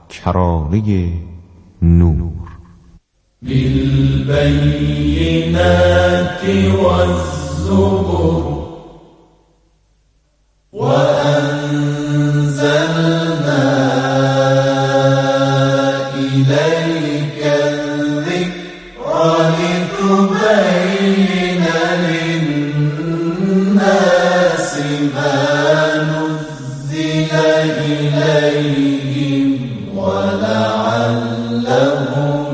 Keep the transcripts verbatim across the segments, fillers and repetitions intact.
کرانه نور. بالبينات والزبر وأنزلنا إليك الذكر لتبين للناس ما نزل إليهم ولعلهم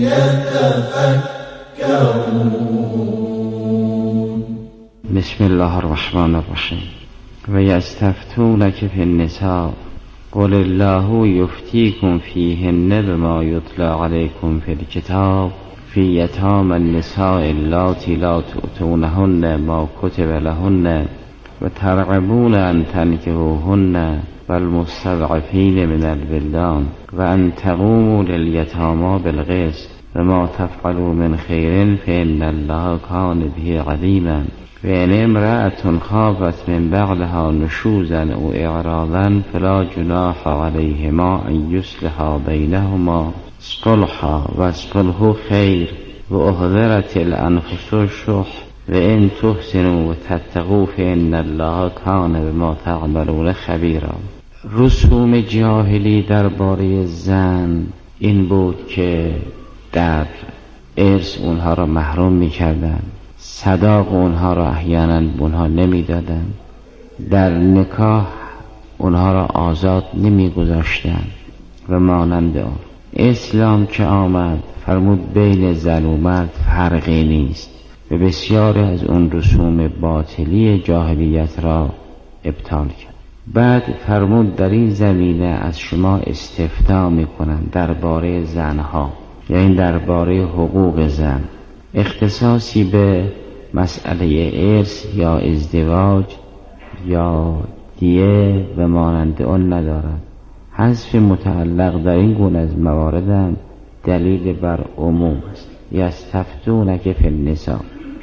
يتفكرون. بسم الله الرحمن الرحیم. و یستفتونک فی النساء قل الله یفتیکم فیهن بما یتلی علیکم فی الکتاب فی یتامی النساء اللاتی لا تؤتونهن ما کتب لهن و ترغبون ان تنکحوهن والمستضعفین من الولدان و ان تقوموا للیتامی بالقسط و ما تفعلوا من خیر فإن الله کان به علیما. و ان امرأة خافت من بعلها نشوزا او اعراضا فلا جناح علیهما ان یصلحا بینهما صلحا و الصلح خیر و احضرت الانفس الشح و ان تحسنوا و تتقوا فإن الله کان بما تعملون خبیرا. رسوم جاهلی درباره زن این بود که در ارث اونها را محروم می‌کردند، صداق اونها را احیانا اونها نمی‌دادند، در نکاح اونها را آزاد نمی‌گذاشتند و مانند آن. اسلام که آمد فرمود بین زن و مرد فرقی نیست و بسیاری از اون رسوم باطلی جاهلیت را ابطال کرد. بعد فرمود در این زمینه از شما استفتاء می‌کنند درباره زنها، یعنی درباره حقوق زن. اختصاصی به مسئله ارث یا ازدواج یا دیه و مانند آن ندارد. حذف متعلق در این گونه از موارد هم دلیل بر عموم است. یستفتونک فی النساء.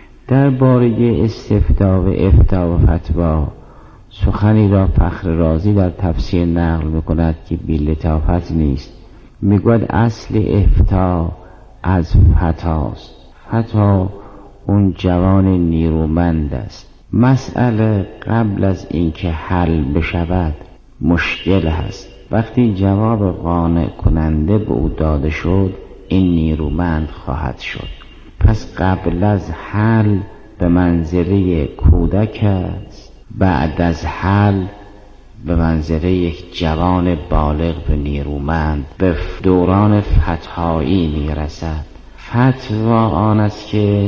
درباره استفتاء و افتاء و فتوا سخنی را فخر رازی در تفسیر نقل می‌کند که بی لطافت نیست. میگوید اصل افتاء از فتاست. فتا اون جوان نیرومند است. مسئله قبل از اینکه حل بشود مشکل هست. وقتی جواب قانع کننده به او داده شد این نیرومند خواهد شد. پس قبل از حل به منزله کودک است، بعد از حل به منزله یک جوان بالغ و نیرومند به دوران فتایی میرسد. فتوا آن است که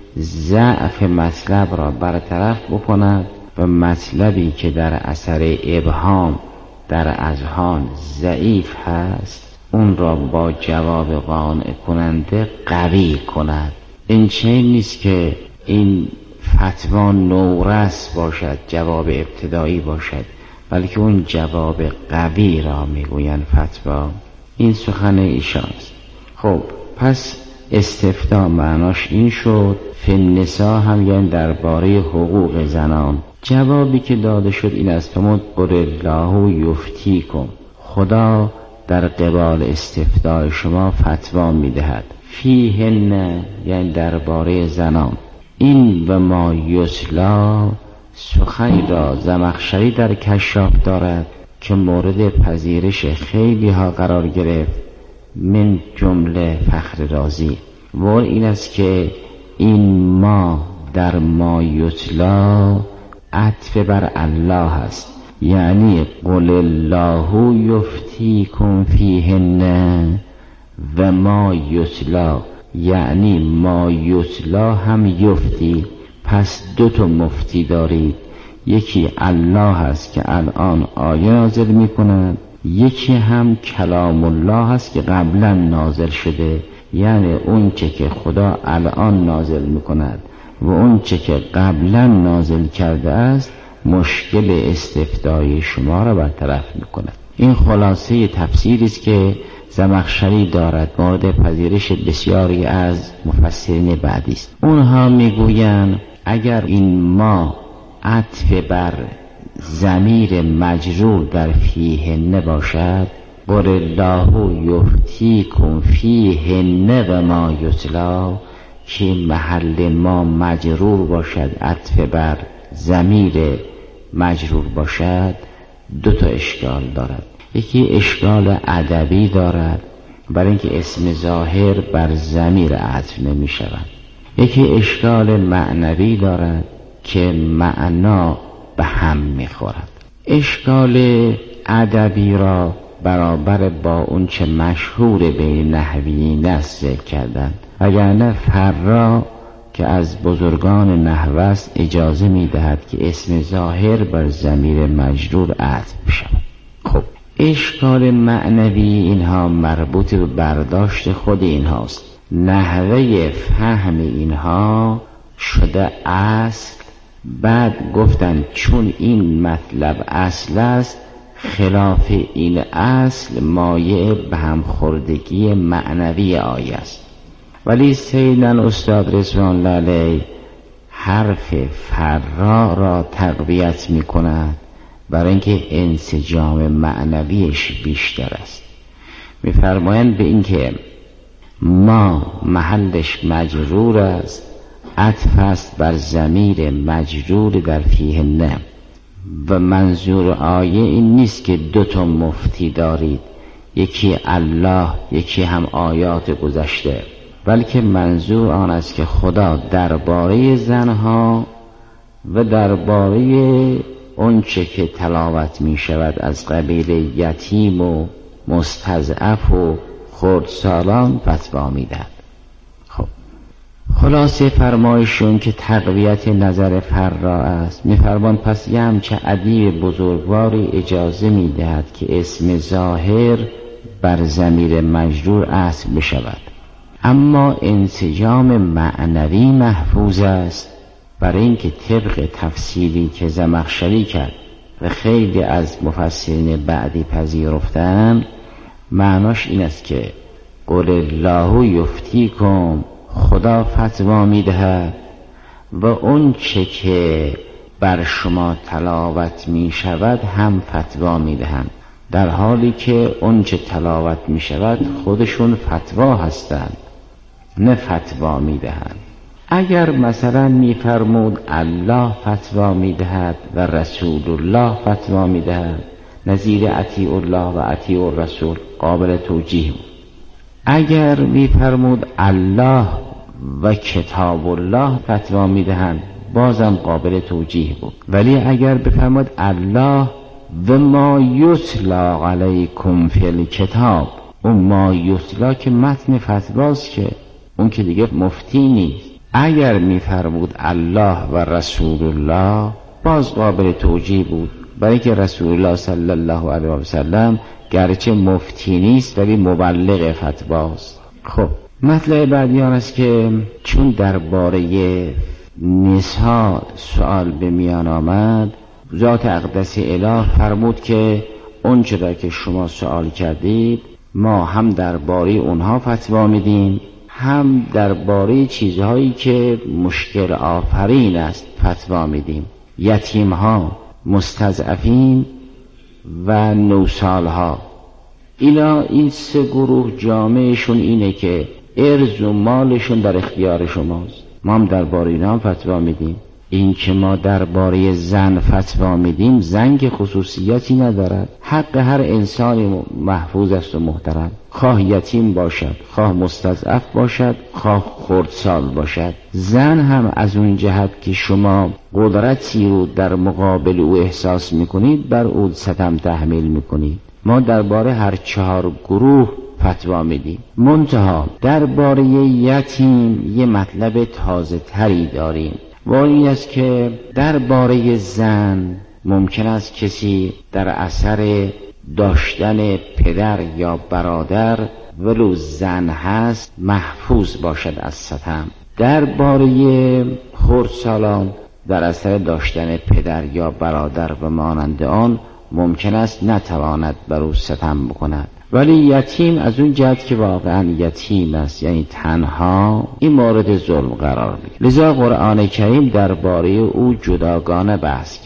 ضعف مطلب را برطرف بکند و مطلبی که در اثر ابهام در اذهان ضعیف هست اون را با جواب قانع کننده قوی کند. این چنین نیست که این فتوا نورس باشد، جواب ابتدایی باشد، بلکه اون جواب قوی را میگویند فتوا. این سخن ایشان است. خب پس استفتاء معناش این شد. فی النساء هم یعنی درباره حقوق زنان. جوابی که داده شد این است: قل الله یفتیکم، خدا در قبال استفتاء شما فتوا میدهد. فیهن یعنی درباره زنان. این و ما یسلا سخنی را زمخشری در کشاف دارد که مورد پذیرش خیلی ها قرار گرفت، من جمله فخر رازی. و این است که این ما در ما یتلا عطف بر الله است، یعنی قل الله یفتیکم فیهن و ما یتلا، یعنی ما یتلا هم یفتی. پس دو تا مفتی دارید، یکی الله است که الان آیه نازل می کند، یکی هم کلام الله است که قبلا نازل شده، یعنی اون چه که خدا الان نازل می کند و اون چه که قبلا نازل کرده است مشکل استفتای شما را برطرف می کند. این خلاصه تفسیری است که زمخشری دارد، مورد پذیرش بسیاری از مفسرین بعدی است. اونها میگویند اگر این ما عطف بر ضمیر مجرور در فیهن باشد، قل الله یفتیکم فیهن و ما یتلی که محل ما مجرور باشد، عطف بر ضمیر مجرور باشد، دو تا اشکال دارد. یکی اشکال ادبی دارد، برای اینکه اسم ظاهر بر ضمیر عطف نمی شود. یکی اشکال معنوی دارد که معنا به هم می خورد. اشکال ادبی را برابر با اون چه مشهور بین نحویین است ذکر کردند، وگرنه فرا که از بزرگان نحو است اجازه می دهد که اسم ظاهر بر ضمیر مجرور عطف شود. خب اشکال معنوی اینها مربوط به برداشت خود اینهاست. نحوه فهم اینها شده اصل، بعد گفتن چون این مطلب اصل است، خلاف این اصل مایع به هم خوردگی معنوی آیه است. ولی سیدن استاد رضوان الله علیه حرف فرا را تقویت می کند برای اینکه انسجام معنویش بیشتر است. می فرمایند به اینکه ما محلش مجرور است، عطف است بر ضمیر مجرور در فیهن، و منظور آیه این نیست که دو تا مفتی دارید، یکی الله یکی هم آیات گذشته، بلکه منظور آن است که خدا درباره زنها و درباره اون چه که تلاوت می شود از قبیل یتیم و مستضعف و خردسالان فتوا می دهد. خب خلاصه فرمایشون که تقویت نظر فرا است. می فرمان پس یه همچه ادیب بزرگواری اجازه می دهد که اسم ظاهر بر ضمیر مجرور اصل بشود، اما انسجام معنوی محفوظ است، برای اینکه طبق تفسیری که زمخشری کرد و خیلی از مفسرین بعدی پذیرفتند، معناش این است که قل الله یفتیکم، خدا فتوا میدهد و اون چه که بر شما تلاوت می شود هم فتوا میدهند، در حالی که اون چه تلاوت می شود خودشون فتوا هستند، نه فتوا میدهند. اگر مثلا میفرمود الله فتوا میدهد و رسول الله فتوا میدهد، نظیر اطیع الله و اطیع الرسول قابل توجیه بود. اگر میفرمود الله و کتاب الله فتوا میدهند، بازم قابل توجیه بود. ولی اگر بفرمود الله و ما یتلا علیکم فی الکتاب، اون ما یتلا که متن فتواست، که اون که دیگه مفتی نیست. اگر میفرمود الله و رسول الله، باز قابل توجیه بود، برای که رسول الله صلی الله علیه و سلم گرچه مفتی نیست ولی مبلغ فتواست. خب مطلب بعدی آن است که چون درباره نساء سوال به میان آمد، ذات اقدس اله فرمود که اون چرا که شما سوال کردید ما هم درباره اونها فتوا میدیم، هم درباره چیزهایی که مشکل آفرین است فتوا میدیم. یتیم ها، مستضعفین و نوسالها، اینا این سه گروه جامعشون اینه که ارز و مالشون در اختیار شماست. ما هم درباره اینا هم فتوا میدیم. این که ما درباره زن فتوا میدیم، زن که خصوصیتی ندارد، حق هر انسانی محفوظ است و محترم، خواه یتیم باشد، خواه مستضعف باشد، خواه خردسال باشد. زن هم از اون جهت که شما قدرتی رو در مقابل او احساس میکنید، بر او ستم تحمیل میکنید. ما درباره هر چهار گروه فتوا میدیم. منتها درباره یتیم یه مطلب تازه تری داریم، و این است که درباره زن ممکن است کسی در اثر داشتن پدر یا برادر ولو زن هست محفوظ باشد از ستم. درباره خردسالان در اثر داشتن پدر یا برادر و مانند آن ممکن است نتواند بر او ستم بکند. ولی یتیم از اون جهت که واقعا یتیم است، یعنی تنها، این مورد ظلم قرار میگیرد. لذا قرآن کریم درباره او جداگانه بحث کرد.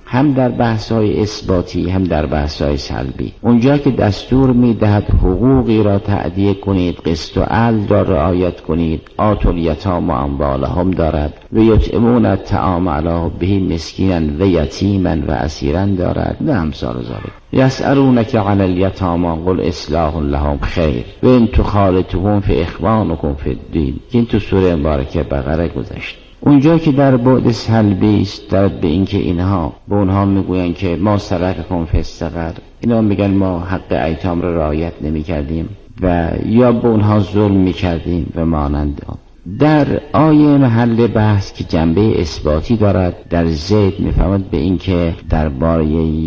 هم در بحث‌های اثباتی هم در بحث‌های سلبی. اونجا که دستور می‌دهد حقوقی را تأدیه کنید، قسط و عدل را رعایت کنید، آتوا الیتامی اموالهم دارد و یطعمون الطعام علی حبه مسکینا و یتیما و اسیرا دارد و امثال ذلک. یسألونک عن الیتامی قل اصلاح لهم خیر و ان تخالطوهم فاخوانکم فی الدین که این تو سوره مبارکه بقره گذشت. اونجا که در بعد سلبی است، در به اینکه اینها به اونها میگوین که ما سلککم فی السقر، اینا میگن ما حق ایتام را رعایت نمی‌کردیم و یا به اونها ظلم می‌کردیم و مانند آن. در آیه محل بحث که جنبه اثباتی دارد، در زید میفهمد به اینکه درباره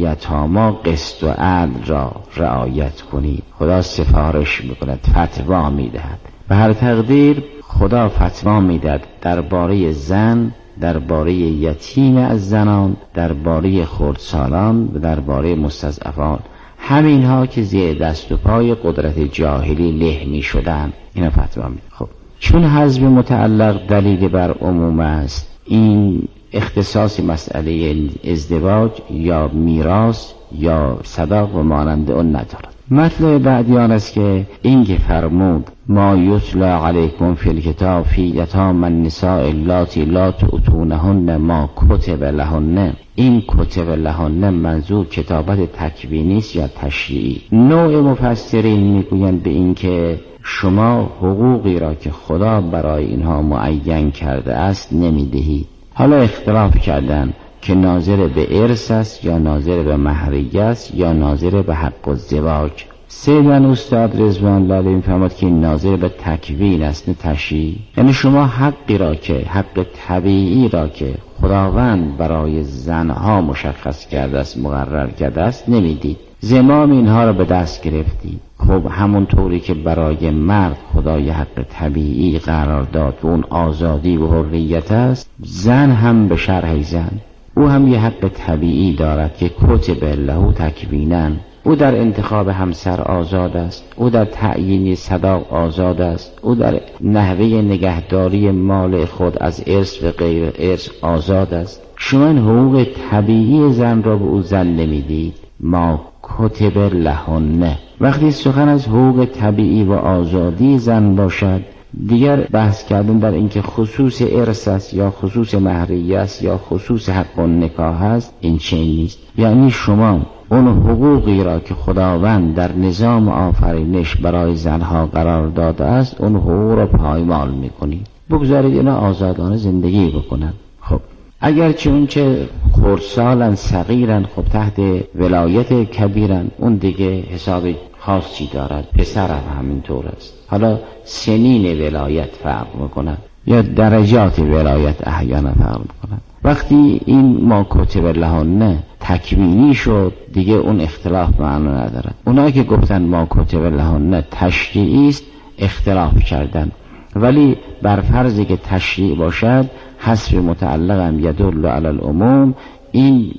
یتاما قسط و عدل را رعایت کنید. خدا سفارش میکند، فتوا میدهد. به هر تقدیر خدا فتوا میدهد درباره زن، درباره یتیم از زنان، درباره خردسالان و درباره مستضعفان، همین ها که زیر دست و پای قدرت جاهلی له می شدن، اینا فتوا میده. خب چون حذف متعلق دلیل بر عموم است، این اختصاص مسئله ازدواج یا میراث یا صداق و مانند اون ندارد. مطلب بعدی آن است که این که فرمود ما یتلا علیکم فی الکتاب فی یتامی النساء اللاتی لا تؤتونهن ما کتب لهن، این کتب لهن منظور کتابت تکوینی است یا تشریعی؟ نوع مفسرین میگویند به این که شما حقوقی را که خدا برای اینها معین کرده است نمیدهید. حالا اختلاف کردن که ناظر به ارث است یا ناظر به مهریه است یا ناظر به حق الزواج. سیدن استاد رضوان الله علیه می‌فرماد که ناظر به تکوین است نه تشریع. یعنی شما حقی را که حق طبیعی را که خداوند برای زنها مشخص کرده است، مقرر کرده است نمیدید. زمام اینها را به دست گرفتید. خب همون طوری که برای مرد خدای حق طبیعی قرار داد و اون آزادی و حریت است، زن هم به شرح زن او هم یه حق طبیعی دارد که کتب له تکوینا. او در انتخاب همسر آزاد است، او در تعیین صداق آزاد است، او در نحوه نگهداری مال خود از ارث و غیر ارث آزاد است. شما این حقوق طبیعی زن را به او زن نمیدید. ما کتب لهن. وقتی سخن از حقوق طبیعی و آزادی زن باشد، دیگر بحث کردن در اینکه خصوص ارث است یا خصوص مهریه است یا خصوص حق و نکاح است، این چنین نیست. یعنی شما اون حقوقی را که خداوند در نظام آفرینش برای زنها قرار داده است، اون حقوق را پایمال میکنید. بگذارید اینا آزادانه زندگی بکنن. خب اگرچه اون چه خردسالن صغیرن، خب تحت ولایت کبیرن، اون دیگه حساب خاصی دارد. پسر هم همینطور است. حالا سنین ولایت فرق میکنن یا درجات ولایت احیانا فرق میکنن. وقتی این ما کتب لهن تکوینی شد، دیگه اون اختلاف معنا ندارد. اونایی که گفتن ما کتب لهن تشریعی است اختلاف کردن، ولی بر فرضی که تشریع باشد حذف متعلق هم یدل علی العموم. این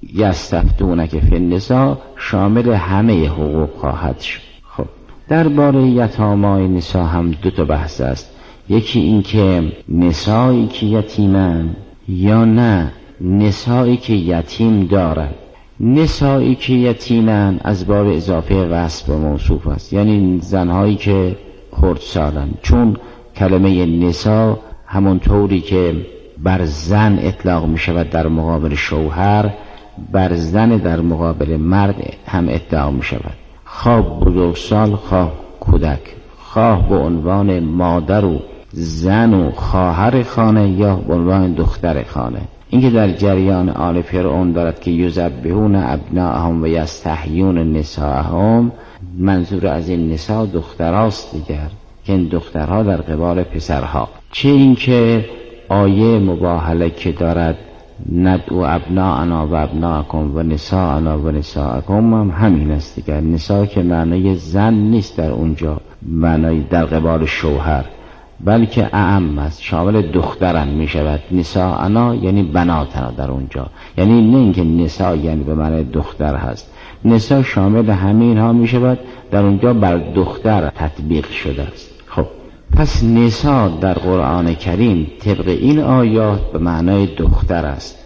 یستفتونک فی النساء شامل همه حقوق خواهد شد. خب درباره یتامای نساء هم دو تا بحث است. یکی این که نسایی که یتیمن یا نه نسایی که یتیم دارد. نسایی که یتیمن از باب اضافه وصف و موصوف است، یعنی زنهایی که خردسالن، چون کلمه نسا همون طوری که بر زن اطلاق می شود در مقابل شوهر، بر زن در مقابل مرد هم اطلاق می شود. خواه بزرگسال، خواه کودک، خواه به عنوان مادر و زن و خواهر خانه یا به عنوان دختر خانه. اینکه در جریان آل فرعون دارد که یذبحون ابناءهم و یستحیون نساءهم، منظور از این نساء دختراست دیگر، که این دخترها در قبال پسرها. چه اینکه آیه مباهله که دارد ندعو ابناءنا و ابناءکم و نساءنا و نساءکم هم همین است دیگر. نساء که معنی زن نیست در اونجا، معنی در قبال شوهر، بلکه اعم است، شامل دختران می شود. نساءنا یعنی بناتنا در اونجا، یعنی نه اینکه نساء یعنی به معنی دختر هست، نساء شامل همین ها می شود، در اونجا بر دختر تطبیق شده است. خب پس نساء در قرآن کریم طبق این آیات به معنای دختر است.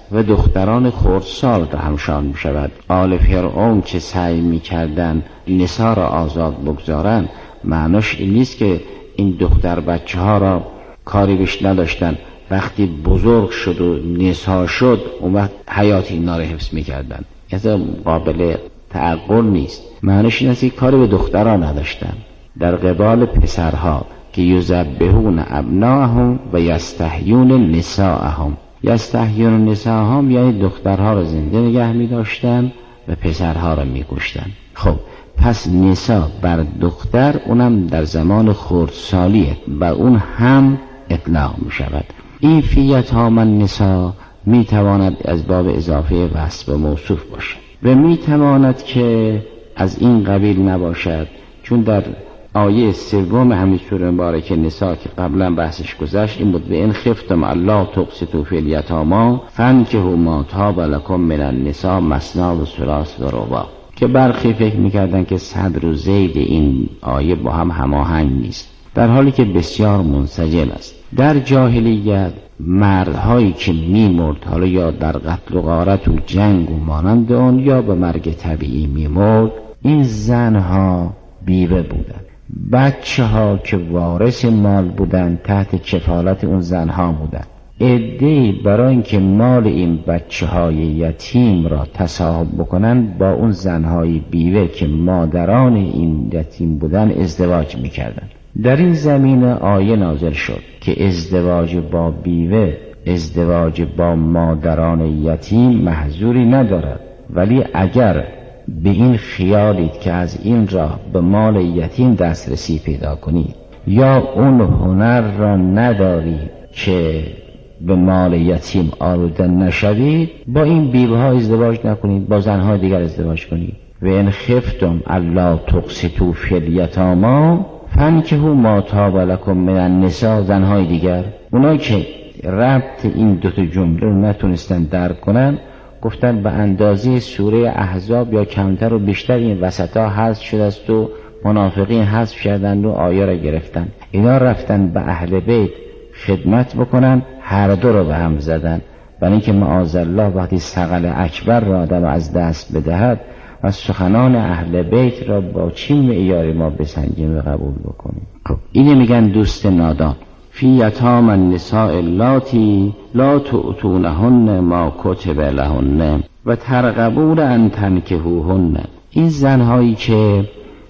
و دختران خردسال را همشان می شود. آل فرعون که سعی می کردن نسا را آزاد بگذارن، معناش این نیست که این دختر بچه ها را کاری بهش نداشتن، وقتی بزرگ شد و نسا شد اون وقت حیات اینا را حفظ می کردن. یعنی قابل تعقل نیست. معناش این است که کاری به دختران نداشتن. در قبال پسرها که یذبحون ابناءهم و یستحیون نساءهم. یستحیون نساءهم یعنی دخترها را زنده نگه می داشتن و پسرها را می کشتن. خب پس نساء بر دختر اونم در زمان خردسالیه و اون هم اطلاق می شود. این فی یتامی النساء می تواند از باب اضافه وصف موصوف باشد و می تواند که از این قبیل نباشد، چون در آیه سوم همین سوره مبارکه نساء که قبلا بحثش گذشت این بود: و ان خفتم الا تقسطوا فی الیتامی فانکحوا ما طاب لکم من النساء مثنی و ثلاث و رباع، که برخی فکر میکردن که صدر و زید این آیه با هم هماهنگ نیست، در حالی که بسیار منسجم است. در جاهلیت مردهایی که میمرد، حالا یا در قتل و غارت و جنگ و مانند آن یا به مرگ طبیعی میمرد، این زنها بیوه بودند. بچه ها که وارث مال بودند تحت کفالت اون زنها بودند. عده‌ای برای اینکه مال این بچه های یتیم را تصاحب بکنند با اون زنهای بیوه که مادران این یتیم بودند ازدواج میکردند. در این زمینه آیه نازل شد که ازدواج با بیوه، ازدواج با مادران یتیم محظوری ندارد، ولی اگر به این خیالید که از این راه به مال یتیم دسترسی پیدا کنید یا اون هنر را ندارید که به مال یتیم آلوده نشوید، با این بیوه ها ازدواج نکنید، با زنهای دیگر ازدواج کنید. و ان خفتم الا تقسطوا فی الیتامی فانکحوا ما طاب لکم من النساء، زنهای دیگر. اونایی که ربط این دوتا جمله رو نتونستن درک کنن گفتن به اندازه سوره احزاب یا کمتر و بیشتر این وسطا حذف شده است و منافقین حذف کردند و آیه را گرفتن. اینا رفتن به اهل بیت خدمت بکنن، هر دو رو به هم زدن، برای اینکه معاذالله وقتی ثقل اکبر را آدم از دست بدهد و سخنان اهل بیت را با چه معیاری ما بسنجیم و قبول بکنیم. خب اینه میگن دوست نادان. فی یتامی النساء اللاتی لا تؤتونهن ما کتب لهن و ترغبون ان تنکحوهن. این زنهایی که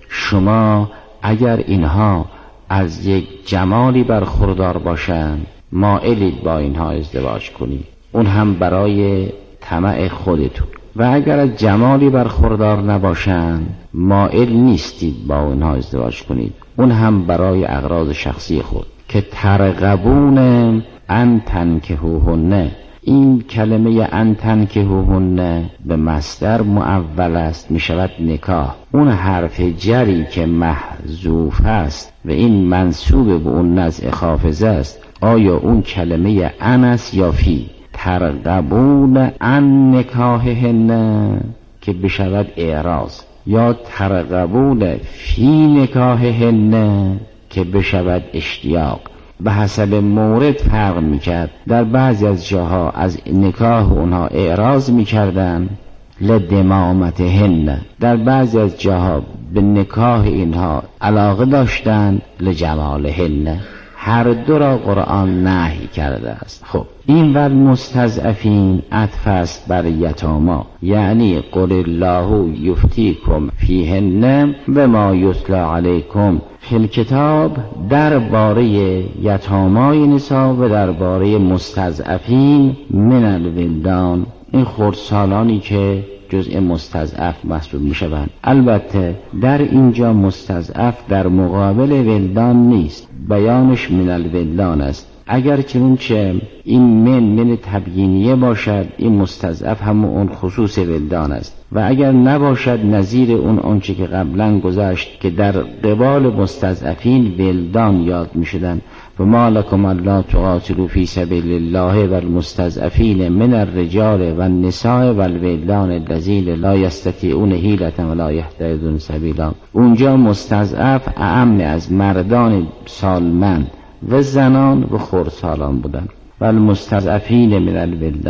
شما اگر اینها از یک جمالی برخوردار باشند مائلید با اینها ازدواج کنید، اون هم برای طمع خودتون، و اگر از جمالی برخوردار نباشند مائل نیستید با اونها ازدواج کنید، اون هم برای اغراض شخصی خود. که ترغبون ان تنکحوهن، این کلمه ان تنکحوهن به مصدر معول است، می شود نکاح. اون حرف جری که محذوف است و این منصوب به اون نزع خافضه است، آیا اون کلمه ان است یا فی؟ ترغبون ان نکاحهن که بشود اعراض، یا ترغبون فی نکاحهن که بشود اشتیاق. به حسب مورد فرق میکرد. در بعضی از جاها از نکاح اونها اعراض میکردن لدمامتهن، در بعضی از جاها به نکاح اینها علاقه داشتن لجمالهن. هر دو را قرآن نهی کرده است. خب این ور مستضعفین عطف است بر یتاما، یعنی قل الله یفتیکم فیهن و ما یتلا علیکم فی الکتاب، درباره یتامای نساء و درباره مستضعفین من الولدان، این خردسالانی که جزء مستضعف محسوب می شوند. البته در اینجا مستضعف در مقابل ولدان نیست، بیانش من الولدان است. اگر چنانچه این من من تبیینیه باشد، این مستضعف هم اون خصوص ولدان است، و اگر نباشد نظیر اون آنچه که قبلا گذشت که در قبال مستضعفین ولدان یاد می شدن. و ما لکم الا تقاتلوا فی سبیل الله و المستضعفین من الرجال و النساء و الولدان الذین لا یستطیعون حیلة ولا یهتدون سبیلا. اونجا مستضعف اعم از مردان سالمند و زنان و خردسالان بودن. و المستضعفین من الولدان،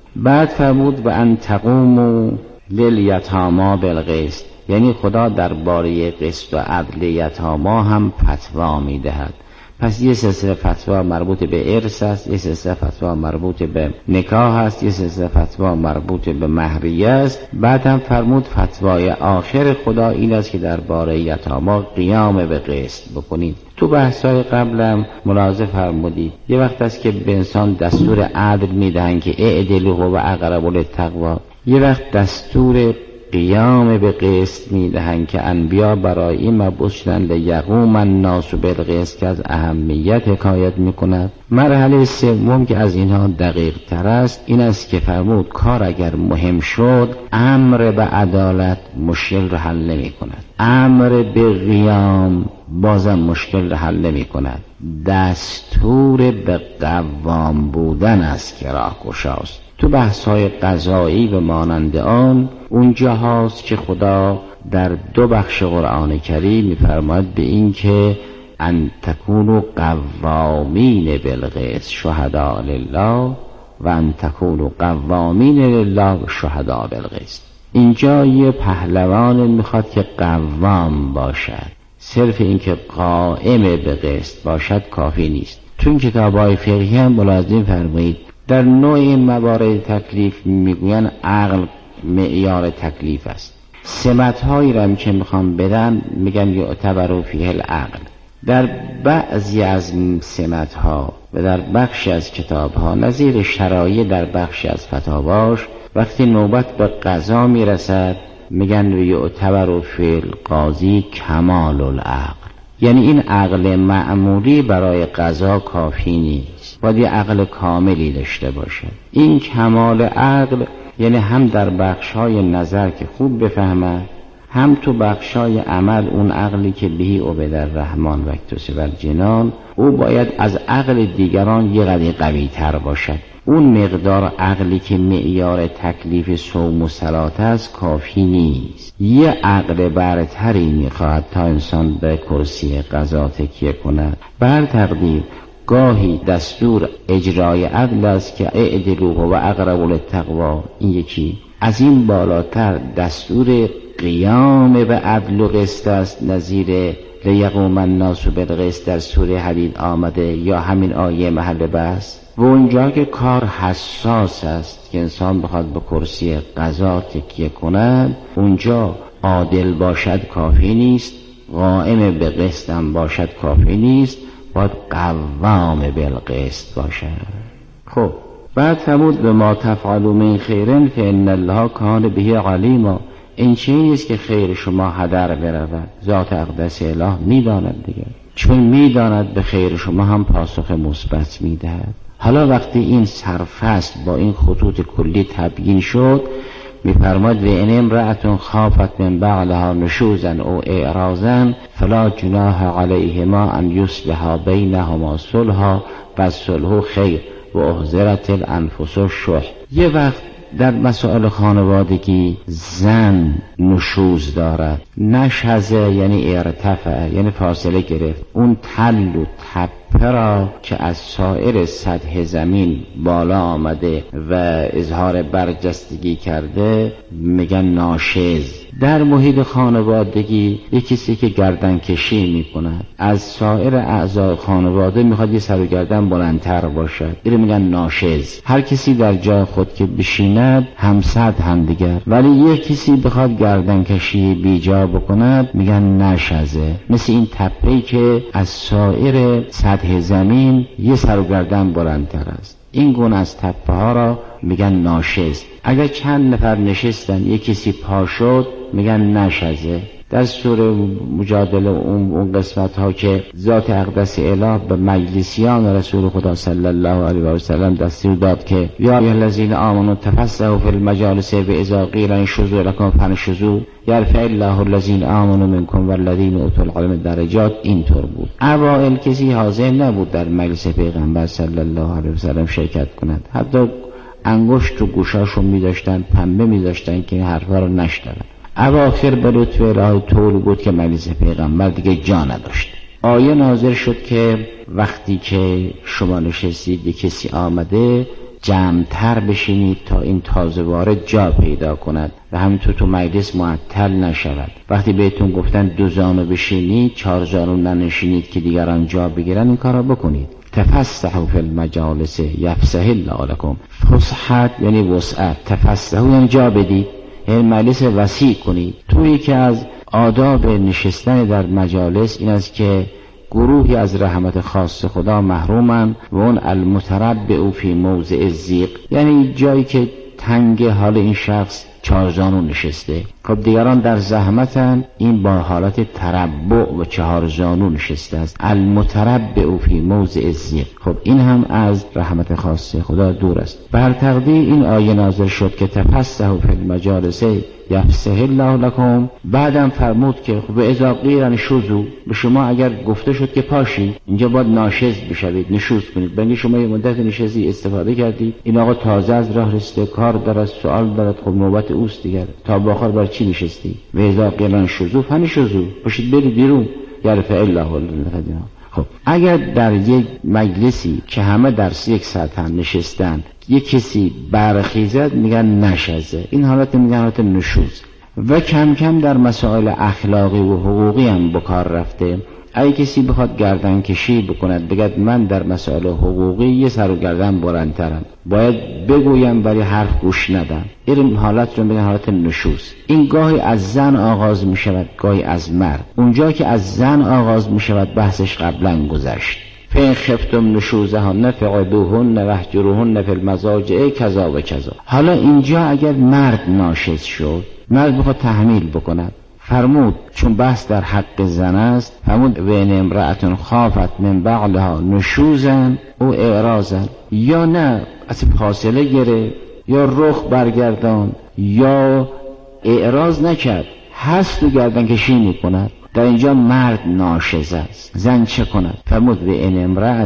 بعد فرمود و ان تقوموا لیلیتاما بالقسط، یعنی خدا درباره قسط و عدل یتاما هم فتوا میدهد. پس یه سلسله فتوا مربوط به ارث است، یه سلسله فتوا مربوط به نکاح است، یه سلسله فتوا مربوط به مهریه است. بعد هم فرمود فتوای آخر خدا این است که درباره یتاما قیام به قسط بکنید. تو بحث‌های قبلم ملاحظه فرمودید یه وقت است که به انسان دستور عدل میدهند که اعدلوا و اقربوا للتقوی، یه وقت دستور قیام به قسط میدهند که انبیا برای این مبعوث شدند لیقوم الناس بالقسط که از اهمیت حکایت میکند. مرحله سوم که از اینها دقیق تر است این است که فرمود کار اگر مهم شد امر به عدالت مشکل را حل نمی کند، امر به قیام بازم مشکل را حل نمی کند، دستور به قوام بودن است که راهگشاست. تو بحث‌های قضایی و مانند آن اونجا هاست که خدا در دو بخش قرآن کریم می‌فرماید به این که ان تکونوا قوامین بالقسط شهداء لله و ان تکونوا قوامین لله شهداء بالقسط. اینجا یه پهلوان میخواد که قوام باشد، صرف این که قائم به قسط باشد کافی نیست. چون کتاب‌های فقهی هم ملاحظه فرمایید در نوع این موارد تکلیف میگوین عقل معیار تکلیف است. سمت‌هایی را که میخوام بدن میگن یعتبر فیه العقل. در بعضی از سمت‌ها و در بخشی از کتاب‌ها نظیر شرایع در بخشی از فتاواش وقتی نوبت به قضا میرسد میگن یعتبر فی القاضی کمال العقل، یعنی این عقل معمولی برای قضا کافی نیست، باید یه عقل کاملی داشته باشه. این کمال عقل یعنی هم در بخشای نظر که خوب بفهمه، هم تو بخشای عمل اون عقلی که بهی عبد الرحمن و اکتسب الجنان، او باید از عقل دیگران یه قدری قوی تر باشد. اون مقدار عقلی که معیار تکلیف صوم و صلات است کافی نیست، یه عقل برتری میخواهد تا انسان به کرسی قضا تکیه کند. بر تقدیر گاهی دستور اجرای عدل است که اعدلوا و اقربوا للتقوی، این یکی. از این بالاتر دستور قیام به عدل و قسط است، نظیر لیقوم الناس بالقسط در سوره حدید آمده یا همین آیه محل بحث. و اونجا که کار حساس است که انسان بخواد به کرسی قضا تکیه کند، اونجا عادل باشد کافی نیست، قائم به قسط هم باشد کافی نیست، باید قوام بالقسط باشد. خب بعد فرمود به ما تفعلوا من خیر فان الله کان به علیما. این چیزی که خیر شما هدر برود ذات اقدس اله میداند دیگه، چون میداند به خیر شما هم پاسخ مثبت میدهد. حالا وقتی این سرفصل با این خطوط کلی تبیین شد میفرماید و ان امرأة خافت من بعلها نشوزا او اعراضا فلا جناح علیهما ان یصلحا بینهما صلحا و صلح خیر و احضرت الانفس الشح. یه وقت در مسائل خانوادگی زن نشوز دارد، نشزه یعنی ارتفع یعنی فاصله گرفت، اون تل و تپه را که از سایر سطح زمین بالا آمده و اظهار برجستگی کرده میگن ناشز. در محیط خانوادگی یک کسی که گردن کشی میکند از سایر اعضای خانواده میخواد یه سر و گردن بلندتر باشد، این میگن ناشز. هر کسی در جای خود که بشیند همسد هم دیگر، ولی یک کسی بخواد گردن کشی بیجا بکند میگن نشزه. مثل این تپه‌ای که از سایر سطح زمین یه سر و گردن بلندتر است، این گونه از تپه ها را میگن ناشز. اگر چند نفر نشستن یک کسی پا شد میگن نشزه. در سوره مجادله اون, اون قسمت ها که ذات اقدس اله به مجلسیان رسول خدا صلی الله علیه و سلم دستور داد که یا ایها الذین آمنوا تفسحوا فی المجالس و اذا قیل انشزوا لکم فانشزوا یرفع الله الذین آمنوا منکم والذین اوتوا العلم درجات. اینطور بود. اوائل کسی حاضر نبود در مجلس پیغمبر صلی الله علیه و سلم شرکت کند، حتی انگشت و گوشاشون می‌داشتن، پنبه می‌داشتن که این حرفا رو نشنون. اواخر به لطف الهی طول بود که مجلس پیغمبر دیگه جا نداشت. آیه نازل شد که وقتی که شما نشستید یک کسی آمده جمع‌تر بشینید تا این تازه وارد جا پیدا کند و همینطور تو مجلس معطل نشود. وقتی بهتون گفتن دو زانو بشینید، چهار زانو ننشینید که دیگران جا بگیرن، این کارا بکنید. تفسحوا فی المجالس یفسح الله لکم. فسحت یعنی وسعت، تفسحوا یعنی جا بدید، یعنی مجلس وسیع کنید. توی که از آداب نشستن در مجالس این است که گروهی از رحمت خاص خدا محرومن و اون المتربع فی موضع الضیق، یعنی جایی که تنگ حال این شخص چهار زانو نشسته. خب دیگران در زحمتن، این با حالت تربع و چهار زانو نشسته است. المتربع فی موضع الضیق. خب این هم از رحمت خاص خدا دور است. بر تقدیر این آیه نازل شد که تفسحوا فی المجالس یفسح الله لکم. بعدم فرمود که خب اذا قیل انشزوا، به شما اگر گفته شد که پاشید، اینجا باید ناشز بشوید، نشوز کنید. بنده شما یه مدت نشستی استفاده کردید، این آقا تازه از راه رسیده، کار دارد، سوال دارد، خب نوبت اوست دیگر، تا با آخر بر چی نشستی؟ و اذا قیل انشزوا فانشزوا، پاشید برید بیرون، یرفع الله الذین. خب اگر در یک مجلسی که همه در یک سطح نشستن یک کسی برخیزد میگن نشزه، این حالت میگن حالت نشوز. و کم کم در مسائل اخلاقی و حقوقی هم بکار رفته. اگه کسی بخواد گردن کشی بکند، بگد من در مسائل حقوقی یه سر و گردن بلندترم، باید بگویم ولی حرف گوش ندم، این حالت رو میگن حالت نشوز. این گاهی از زن آغاز میشود، گاهی از مرد. اونجا که از زن آغاز میشود بحثش قبلا گذشت. فین خفتم نشوزهن فعدوهن واهجروهن فی المضاجع کذا و کذا. حالا اینجا اگر مرد ناشز شد، مرد بخواد تحمیل بکند، فرمود چون بحث در حق زن است، فرمود و ان امرأة خافت من بعلها نشوزا او اعراضا، یا نه از فاصله گره، یا رخ برگردان، یا اعراض نکرد، هست و گردن کشی میکند، در اینجا مرد ناشز است. زن چه کند؟ فرمود و ان امرأة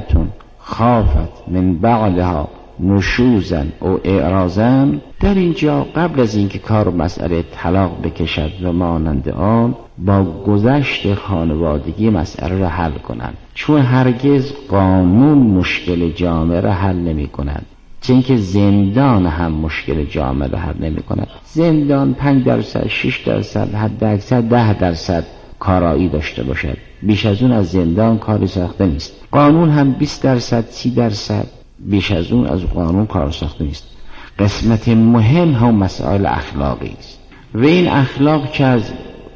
خافت من بعلها نشوزن او اعراضا، در اینجا قبل از اینکه کار و مسئله طلاق بکشد و مانند آن، با گذشت خانوادگی مسئله را حل کنند، چون هرگز قانون مشکل جامعه را حل نمی کند، چون که زندان هم مشکل جامعه را حل نمی کند. زندان پنج درصد، شش درصد، حد اکثر ده درصد کارایی داشته باشد، بیش از اون از زندان کاری ساخته نیست. قانون هم بیست درصد، سی درصد، بیش از اون از قانون کار ساخته نیست. قسمت مهم هم مسائل اخلاقی است و این اخلاق که از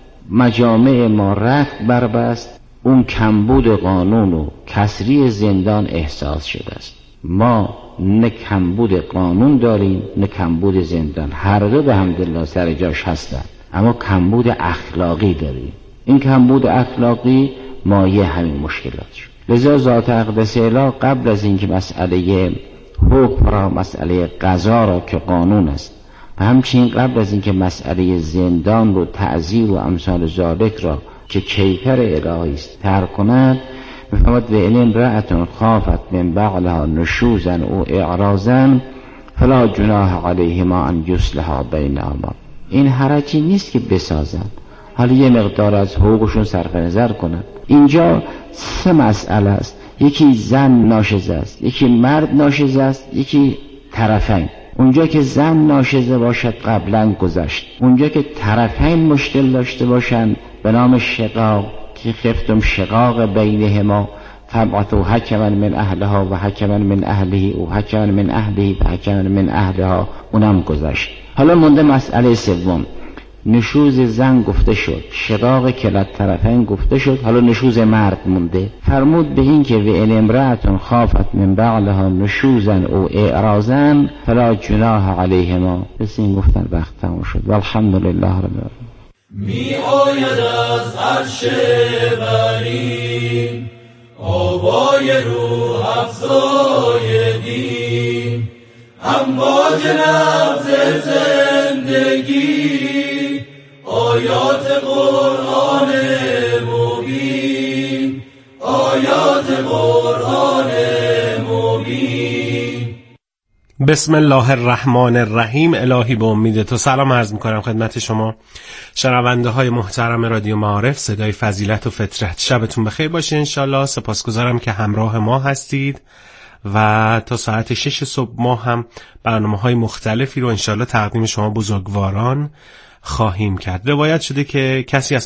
مجامع ما رخت بربست، اون کمبود قانون و کسری زندان احساس شده است. ما نه کمبود قانون داریم نه کمبود زندان، هر دو به حمدالله سر جاش هستن، اما کمبود اخلاقی داریم. این کمبود اخلاقی مایه همین مشکلات شد. لذا ذات اقدس اله قبل از اینکه مسئله حکم را، مسئله قضا را که قانون است، و همچنین قبل از اینکه مسئله زندان و تعزیر و امثال ذالک را که کیفر الهی است ترک کند، می‌فرماید و ان امرأة خافت من بعلها نشوزا او اعراضا فلا جناح علیهما ان یصلحا بینهما. این حرجی نیست که بسازن، حالا یه مقدار از حقوقشون صرف نظر کنن. اینجا سه مسئله است، یکی زن ناشزه است، یکی مرد ناشزه است، یکی طرفین. اونجا که زن ناشزه باشد قبلا گذشت، اونجا که طرفین مشکل داشته باشند به نام شقاق، که خفتم شقاق بینهما فبعثوا حکما من اهلها و حکما من اهله و حکما من اهله و حکما من اهلها، اونم گذشت. حالا مونده مسئله سوم، نشوز زن گفته شد، شقاق کلا طرفین گفته شد، حالا نشوز مرد مونده. فرمود به این که و ان امرأة خافت من بعلها نشوزا او اعراضا فلا جناح علیهما. بس این گفتن وقت تمام شد. والحمدلله رب العالمین. می آید از عرش برین آوای روح افزای دین، امواج نبض زندگی، آیات قرآن مبین، آیات قرآن مبین. بسم الله الرحمن الرحیم. الهی به امید تو سلام عرض میکنم خدمت شما شنونده های محترم رادیو معارف صدای فضیلت و فطرت. شبتون بخیر باشه انشالله. سپاسگزارم که همراه ما هستید و تا ساعت شش صبح ما هم برنامه‌های مختلفی رو انشالله تقدیم شما بزرگواران خواهیم کرد. روایت شده که کسی از